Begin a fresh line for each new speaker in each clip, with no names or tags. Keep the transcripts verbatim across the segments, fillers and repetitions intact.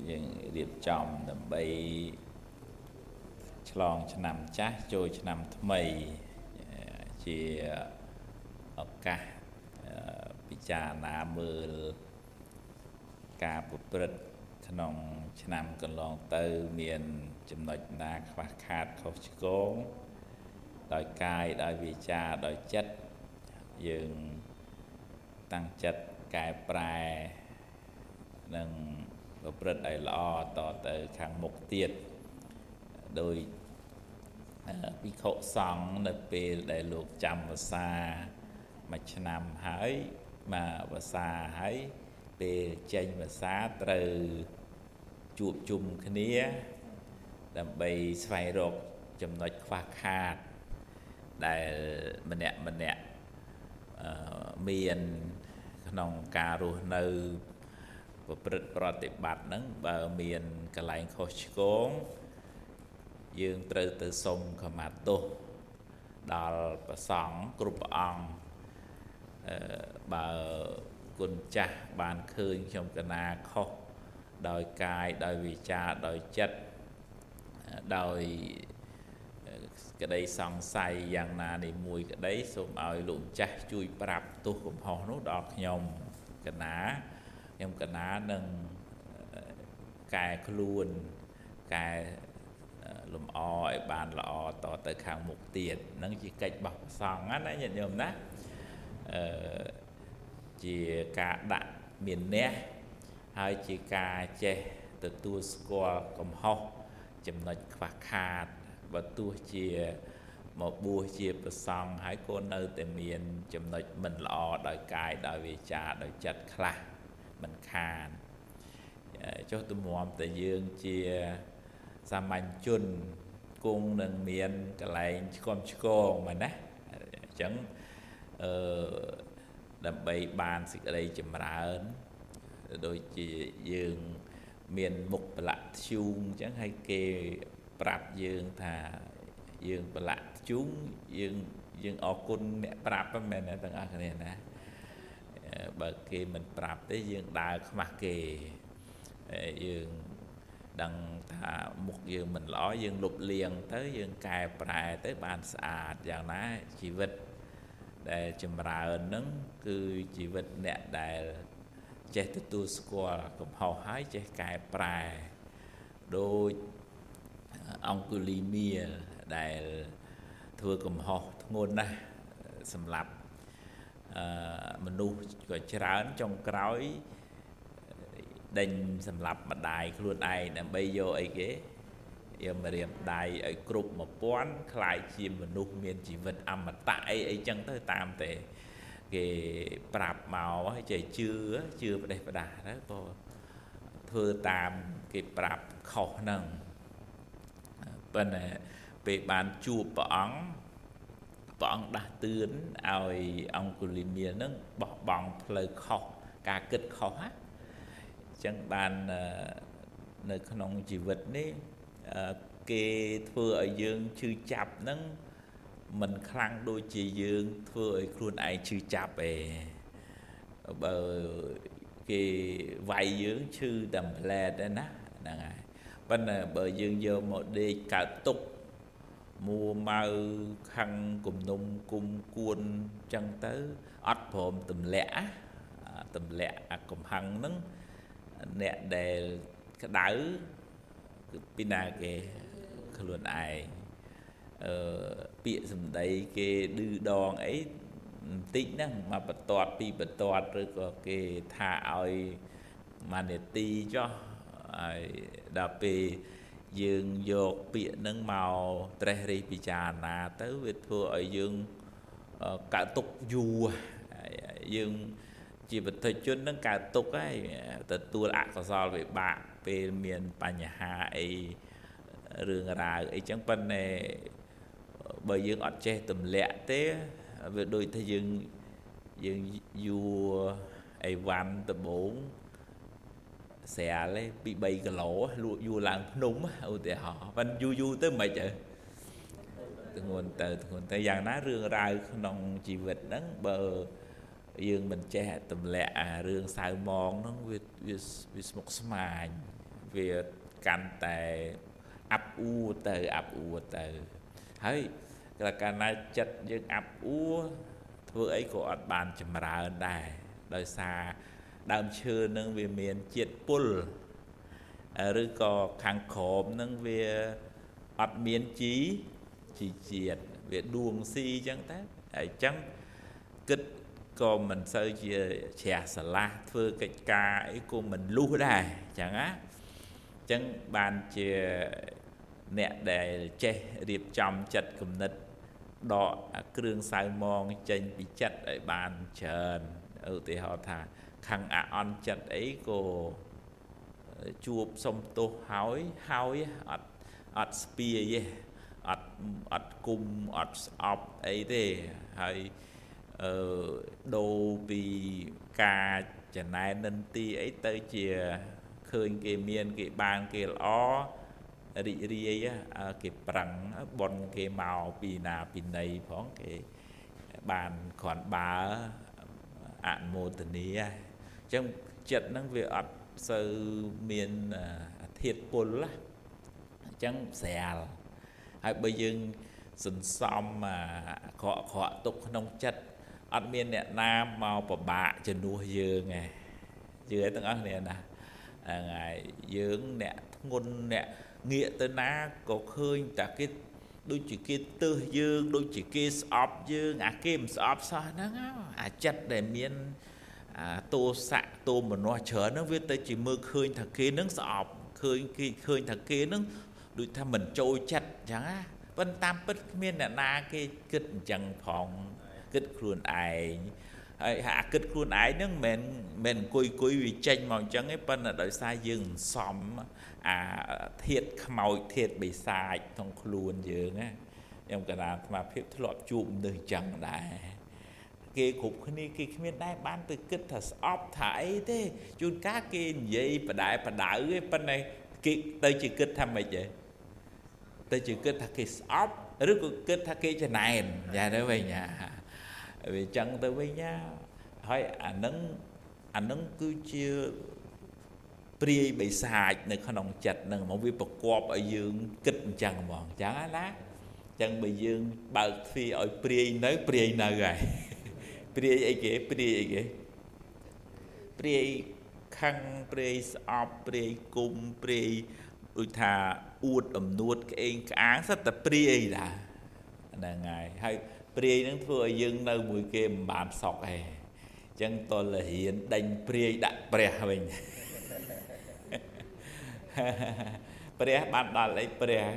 យើងរៀបចំដើម្បីឆ្លងឆ្នាំចាស់ចូលឆ្នាំថ្មីជាឱកាសពិចារណាមើលការប្រព្រឹត្តក្នុងឆ្នាំកន្លងទៅមានចំណុចណាខ្វះខាតខុសឆ្គងដោយកាយដោយវាចាដោយចិត្តយើងតាំងចិត្តកែប្រែនិងប្រព្រឹត្តឲ្យល្អតទៅខាងមុខទៀតដោយភិក្ខុសង្ឃនៅពេលដែលលោកចាំវស្សាមួយឆ្នាំហើយមកវស្សាហើយពេលចេញវស្សាត្រូវជួបជុំគ្នាដើម្បីស្វែងរកចំណុចខ្វះខាតដែលម្នាក់ម្នាក់មានក្នុងការរស់នៅប្រព្រឹត្តប្រតិបត្តិហ្នឹងបើមានកន្លែងខុសឆ្គងយើងត្រូវទៅសុំខមាទោសដល់ព្រះសង្ឃគ្រប់ព្រះអង្គអឺបើគុណចាស់បានឃើញខ្ញុំកណាខុសដោយកាយដោយវាចាដោយចិត្តដោយក្តីសង្ស័យយ៉ាងណានេះមួយក្តីសូមឲ្យលោកចាស់ជួយប្រាប់ទោសកំហុសនោះដល់ខ្ញុំកណាខ្ញុំកណានឹងកែខ្លួនកែលំអឲ្យបានល្អតទៅខាងមុខទៀតនឹងជាកិច្ចរបស់ព្រះសង្ឃណាញាតិញោមណាអឺជាការដាក់មានអ្នកហើយជាការចេះទទួលស្គាល់កំហុសចំណុចខ្វះខាតបើទោះជាមកបួសជាព្រះសង្ឃហើយក៏នៅតែមានចំណុចមិនល្អដោយកាយដោយវាចាដោយចិត្តខ្លះមិនខានចុះទម្រាំតែយើងជាសាមញ្ញជនគង់នឹងមានកន្លែងឆ្គាំឆ្គងមែនណាអញ្ចឹងអឺដើម្បីបានសេចក្តីចម្រើនដូចជាយើងមានមុខប្រឡាក់ធ្យូងអញ្ចឹងហើយគេប្រាប់យើងថាយើងប្រឡាក់ធ្យូងយើងយើងអរគុណអ្នកប្រាប់ហ្នឹងមែនទេទាំងអស់គ្នាណាបើគេមិនប្រាប់ទេយើងដើរខ្មាស់គេយើងដឹងថាមុខយើងមិនល្អយើងលុបលាងទៅយើងកែប្រែទៅបានស្អាតយ៉ាងណាជីវិតដែលចម្រើនហ្នឹងគឺជីវិតអ្នកដែលចេះទទួលស្គាល់កំហុសហើយចេះកែប្រែដូចអង្គុលីមៀដែលធ្វើកំហុសធ្ងន់ណាស់សម្រាប់អឺមនុស្សក៏ច្រើនចុងក្រោយដេញសម្រាប់ម្ដាយខ្លួនឯងដើម្បីយកអីគេយកមករៀបដៃឲ្យគ្រប់មួយពាន់ខ្លាយជាមនុស្សមានជីវិតអមតៈអីអីចឹងទៅតាមតែគេប្រាប់មកហើយចេះជឿជឿផ្ដេសផ្ដាសទៅក៏ធ្វើតាមគេប្រាប់ខុសហ្នឹងប៉ុន្តែពេលបានជួបព្រះអង្គព្រះអង្គដាស់តឿនឲ្យអង្គុលីមៀហ្នឹងបោះបង់ផ្លូវខុសការគិតខុសណាចឹងបាននៅក្នុងជីវិតនេះគេធ្វើឲ្យយើងឈឺចាប់ហ្នឹងមិនខ្លាំងដូចជាយើងធ្វើឲ្យខ្លួនឯងឈឺចាប់ឯងបើគេវាយយើងឈឺតែម្លែតទេណាហ្នឹងហើយប៉ុន្តែបើយើងយកមកដេកកើតទុកមួម៉ៅខឹងគំនុំគុំគួនចឹងទៅអត់ព្រមទម្លាក់ទម្លាក់អាកំហឹងហ្នឹងអ្នកដែលក្តៅគឺពីណាគេខ្លួនឯងអឺពាក្យសម្ដីគេឌឺដងអីបន្តិចហ្នឹងមកបន្ទាត់ពីបន្ទាត់ឬក៏គេថាឲ្យម៉ានេទីចុះហើយដល់ពេលយើងយកពាក្យហ្នឹងមកត្រេះរិះពិចារណាទៅវាធ្វើឲ្យយើងកើតទុកយូរយើងជាបុត្រជនហ្នឹងកើតទុកហើយទទួលអកុសលវិបាកពេលមានបញ្ហាអីរឿងរ៉ាវអីចឹងប៉ុន្តែបើយើងអត់ចេះទម្លាក់ទេវាដូចថាយើងយើងយួរអីវ៉ាន់ដំបងស្រាលឯងពីបីគីឡូលក់យួរឡើងភ្នំឧទាហរណ៍ប៉ុន្តែយូរយូរទៅមិនអីធ្ងន់ទៅធ្ងន់ទៅយ៉ាងណារឿងរ៉ាវក្នុងជីវិតហ្នឹងបើយើងមិនចេះទម្លាក់អារឿងសៅម៉ងហ្នឹងវាវាស្មុគស្មាញ về căn tại ấp u từ ấp u từ hơi là cái này chất những ấp u vừa ấy của anh bàn chìm ra ở đây đời xa đam chưa nâng về miền chiết pull rồi có kháng khổm nâng về ọt miền chí chỉ chiết về đuông si chẳng thế ấy chẳng kích có mình sơ chè xà la thưa cái ca ấy của mình lưu đài chẳng á chẳng bàn chè nè để che điệp trong chật cầm nịch đọ kêu sai mong trên bị chật ở bàn trần ở thì họ thà khăn ạ on chật ấy cô chuột sông tô hói hói ọt ọt spear ọt ọt cung ọt ọp ấy thế hay đồ vì ca chẳng này nên ti ấy tới chìa khơi cái miền cái bàn cái ó đi đi á cái bằng bon cái màu pì nà pì này phóng cái bàn còn bà ạn mô tình ý trong chật năng việc ọt sơ miền thiệt bồn lá chẳng xèl hay bây giờ sừng xóm mà họ họ tục nông chất ăn miên nè nam màu bờ bạ trên nuôi dương này dưới từng ăn nè nè ngày dưỡng nè ngôn nè nghĩa tới ná có khơi cả cái đôi chỉ kia tư dương đôi chỉ kia sọp dương à kim sọp sao nó à chất để miên à tô sạ tô mà nó chở nó viết tới chỉ mưa khơi thật kia nó sọp khơi kia khơi thật kia nó đôi tham mình trôi chặt chẳng á vân tam bất miên nè na cái kịch chẳng phòng kịch khuôn ai hạ kịch khuôn ai nó mình mình cùi cùi vì tranh màu trắng ấy phân là đợi xa dừng xóm à thiệt màu thiệt bị sai trong khuôn dường á em cả là mà phép lọt chụm đời chẳng đại cái cục cái cái miền đây ban từ kịch thật ốp thải thế chun các cái gì và đại và đại cái phân này cái tới chỉ kịch tham mày vậy tới chỉ kịch thật cái ốp rất có kịch thật cái trên này nhà đó về nhà vì chẳng tới với nhau hỏi anh nâng anh nâng cứ chưa pri bị sai nơi khăn ông chặt nơi một việc bậc quạp ở dương kịch chẳng mòn chẳng á lá chẳng bị dương bạc phi ở pri nói pri nào rồi pri ấy kì pri ấy kì pri khăn pri sọp pri cung pri ui thà uột ẩm nuột cái án rất là pri ấy là là ngày hay pri nó thưa dương nơi mùi kia bàn sọc hè chẳng tôi là hiện đánh pri đặt pre mình pre bạn đòi lấy pre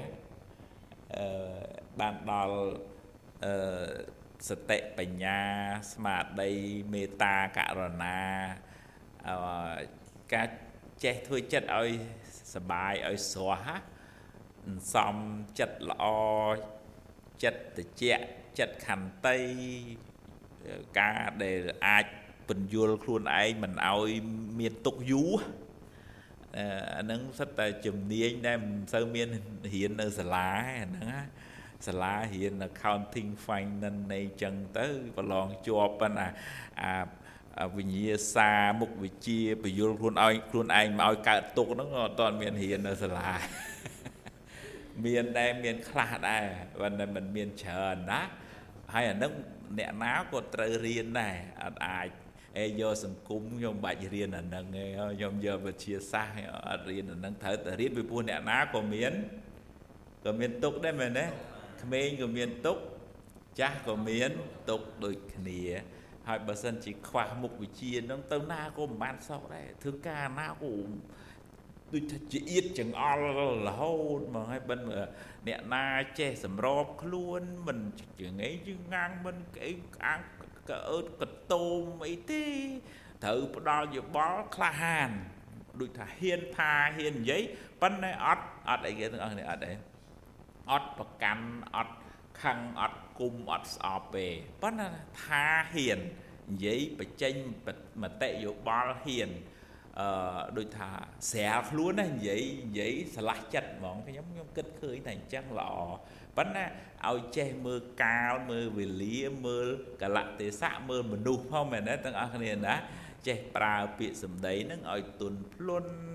bạn đòi sự tệ bành nha smart đây meta cả rồi na các che thôi chất ơi sờ bài ơi xóa xong chất lo chất từ chẹ chất khăn tây ca để ai bình vô luôn ai mình ơi miền tục vú nâng rất là chùm niên đây sơ miền hiện ở Sà Lá nâng Sà Lá hiện là counting fine nên này chân tới và lon chụp à à vì như xa mục vị chia bị vô luôn ai luôn anh mà ai cả tục nó toàn miền hiện ở Sà Lá miền đây miền khá đây và mình miền trần đó hay là nước nẹ náo của trời riêng này ai ai do sân cung nhom bạch riêng là nâng nhom giờ và chia xa riêng là nâng thở từ riêng với buôn nẹ náo của miền của miền tục đấy mình đấy mình của miền tục chắc của miền tục đôi khỉ hai bà dân chỉ khoa mục vị chia nó tao na của bạn sau đấy thứ ca na của tôi chỉ ít chẳng o là hôn mà hai bên mà nè na che sầm rộp luôn mình chỉ nghĩ chứ ngang bên cái ăn cái ớt cái tôm ấy thế thử đo giờ bó kha hàn đôi thà hiên tha hiên giấy bên này ọt ọt đấy cái này ọt đấy ọt và cắn ọt khăn ọt cung ọt sọp về bên này tha hiền giấy phải tranh mà tệ vô bó hiền đôi thà xẻ luôn á vậy vậy xà lách chặt món cái giống giống kết khơi thành trăng lọ bánh á ao che mưa cao mưa về lý mưa cả lạ tế xạ mưa mà đu không mà đấy tăng ở này đó che pra bị sầm đấy nó ngồi tuần luôn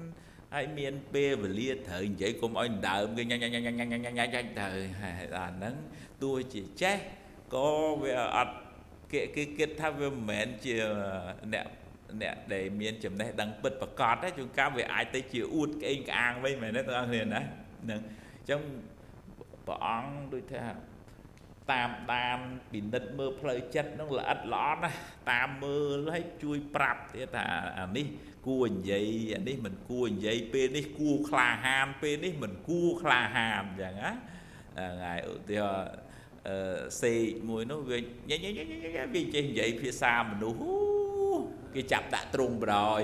ហើយមានពេលវេលាត្រូវនិយាយគុំឲ្យដើមគេញ៉ាញ់ញ៉ាញ់ញ៉ាញ់ញ៉ាញ់ញ៉ាញ់ញ៉ាញ់ទៅអាហ្នឹងទោះជាចេះក៏វាអត់គេគេគិតថាវាមិនមែនជាអ្នកអ្នកដែលមានចំណេះដឹងពិតប្រាកដទេជួនកាលវាអាចទៅជាអួតក្អេងក្អាងវិញមែនទេបងប្អូនណាហ្នឹងអញ្ចឹងព្រះអង្គដូចថាតាមដានពិនិត្យមើលផ្លូវចិត្តហ្នឹងល្អិតល្អន់ណាតាមមើលឲ្យជួយប្រាប់ទៀតថាអានេះគួរនិយាយអានេះមិនគួរនិយាយពេលនេះគួរក្លាហានពេលនេះមិនគួរក្លាហានអញ្ចឹងណាហ្នឹងហើយឧទាហរណ៍អឺសេកមួយនោះវាញ៉ាញ់ញ៉ាញ់វាចេះនិយាយភាសាមនុស្សគេចាប់ដាក់ទ្រង់បដ ாய்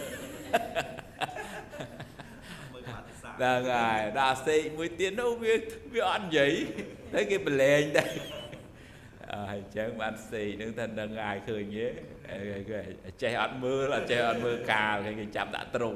ហ្នឹងហើយដល់សេកមួយទៀតនោះវាវាអត់និយាយតែគេប្រឡែងដែរហើយអញ្ចឹងបានសេកនឹងថាដឹងហើយឃើញទេគេចេះអត់មើលអត់ចេះអត់មើលកាលគេចាប់ដាក់ទ្រង់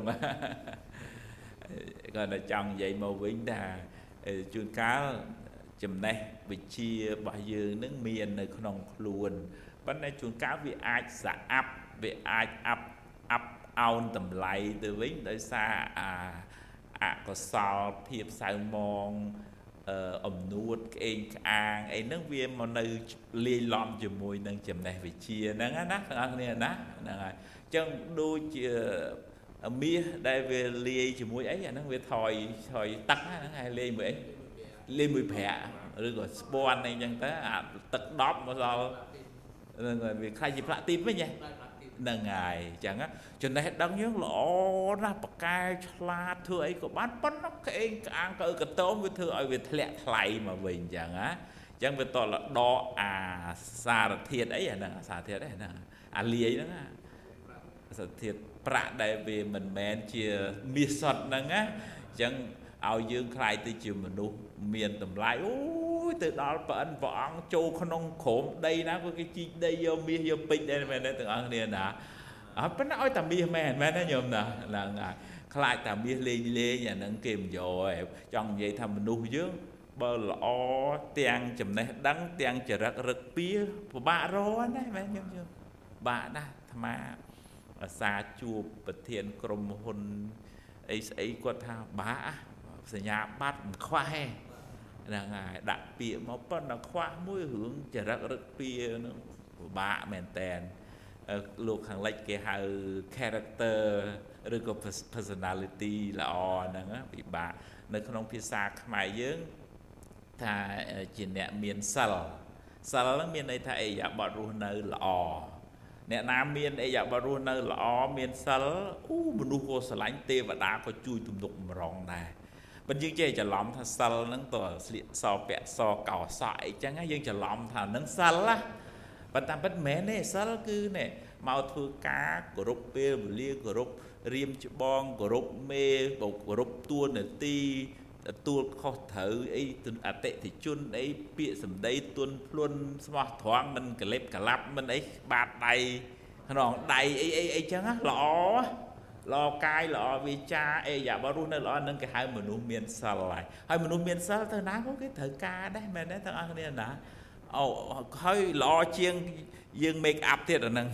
គាត់តែចង់និយាយមកវិញថាជួនកាលចំណេះវិជ្ជារបស់យើងនឹងមាននៅក្នុងខ្លួនប៉ុន្តែជួនកាលវាអាចស្អាប់វាអាចអាប់អាប់អោនតម្លៃទៅវិញដោយសារអាអកុសលភាពសៅមងអំនួតក្អេងក្អាងអីហ្នឹងវាមកនៅលាយឡំជាមួយនឹងចំណេះវិជ្ជាហ្នឹងណាបងប្អូនណាហ្នឹងហើយអញ្ចឹងដូចជាមាសដែលវាលាយជាមួយអីអាហ្នឹងវាថយថយទឹកហ្នឹងហើយលាយមួយអីលាយមួយប្រាក់ឬក៏ស្ពាន់អីចឹងទៅអាទឹកដប់មកដល់ហ្នឹងហើយវាខ្លាយជាផ្លាក់ទីបវិញហ្នឹងហើយអញ្ចឹងចំណេះដឹងយើងល្អណាស់បកែឆ្លាតធ្វើអីក៏បានប៉ុណ្ណឹងក្អេងក្អាងកើកតោមវាធ្វើឲ្យវាធ្លាក់ថ្លៃមកវិញអញ្ចឹងណាអញ្ចឹងវាតលដកអាសារធាតុអីអាហ្នឹងអាសារធាតុអីហ្នឹងអាលាយហ្នឹងអាសារធាតុប្រាក់ដែលវាមិនមែនជាមាសសុទ្ធហ្នឹងណាអញ្ចឹងឲ្យយើងខ្លាយទៅជាមនុស្សមានតម្លៃអូយទៅដល់ព្រះអិនព្រះអង្គចូលក្នុងក្រុមដីណាក៏គេជីកដីយកមាសយកពេជ្រដែរមែនទេទាំងអស់គ្នាណាអត់ប៉ុន្តែឲ្យតែមាសមែនមែនទេញោមណាឡើងហើយខ្លាចតែមាសលេងលេងអាហ្នឹងគេមិនយកឯងចង់និយាយថាមនុស្សយើងបើល្អទាំងចំណេះដឹងទាំងចរិតរឹកពៀពិបាករកណាមែនញោមយើងបាក់ណាស់អាត្មាអាសាជួបប្រធានក្រុមហ៊ុនអីស្អីគាត់ថាបាក់សញ្ញាបត្រមិនខ្វះទេហ្នឹងហើយដាក់ពាក្យមកប៉ុន្តែខ្វះមួយរឿងចរិតរឹកពៀហ្នឹងពិបាកមែនតែនលោកខាងលិចគេហៅ character ឬក៏ personality ល្អហ្នឹងពិបាកនៅក្នុងភាសាខ្មែរយើងថាជាអ្នកមានសិលសិលហ្នឹងមានន័យថាអិយាបថរស់នៅល្អអ្នកណាមានអិយាបថរស់នៅល្អមានសិលអូមនុស្សក៏ស្រឡាញ់ទេវតាក៏ជួយទំនុកម្រងដែរបើយើងចេះច្រឡំថាសិលហ្នឹងតើស្លៀកសពាក់សកោសក់អីចឹងយើងច្រឡំថាហ្នឹងសិលណាប៉ុន្តែពិតមិនមែនទេសិលគឺនេះមកធ្វើការគោរពពេលវេលាគោរពរៀមច្បងគោរពមេគោរពតួនាទីទទួលខុសត្រូវអីអតិថិជនអីពាក្យសម្ដីទុនភ្លុនស្មោះត្រង់មិនកលិបកលាប់មិនអីបាតដៃក្នុងដៃអីអីអីចឹងណាល្អល្អកាយល្អវាចាអីយ៉ាបើរស់នៅល្អនឹងគេហៅមនុស្សមានសិលហើយហើយមនុស្សមានសិលទៅណាក៏គេត្រូវការដែរមែនទេទាំងអស់គ្នាណាអូហើយល្អជាងយើង make up ទៀតអាហ្នឹង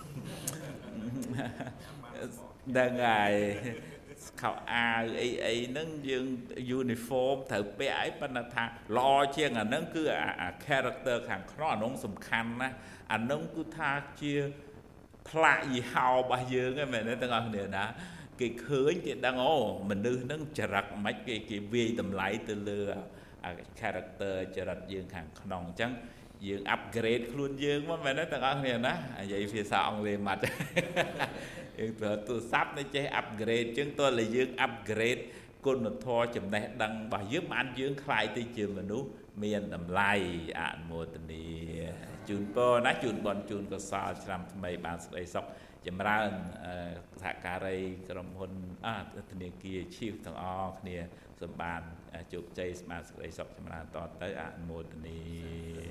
ដឹងហើយខោអាវអីអីហ្នឹងយើង uniform ត្រូវពាក់អីប៉ុន្តែថាល្អជាងអាហ្នឹងគឺអា character ខាងក្នុងអានោះសំខាន់ណាអាហ្នឹងគឺថាជាផ្លាកយីហោរបស់យើងហ្នឹងមែនទេទាំងអស់គ្នាណាគេឃើញគេដឹងអូមនុស្សហ្នឹងចរិតមិនគេគេវាយតម្លៃទៅលើអា character ចរិតយើងខាងក្នុងអញ្ចឹងយើង upgrade ខ្លួនយើងមកមែនទេទាំងអស់គ្នាណានិយាយភាសាអង់គ្លេសមកយើងប្រើទូរស័ព្ទនៅចេះ upgrade អញ្ចឹងតើលើយើង upgrade គុណធម៌ចំណេះដឹងរបស់យើងបានយើងខ្លាយទៅជាមនុស្សមានតម្លៃអនុមោទនីជូនពរណាជូនបនជូនកុសលឆ្នាំថ្មីបានសេចក្តីសុខចម្រើនសហការីក្រុមហ៊ុនអធនាគារឈីវទាំងអស់គ្នាសម្បានជោគជ័យស្មារតីសេចក្តីសុខចម្រើនតទៅអនុមោទនី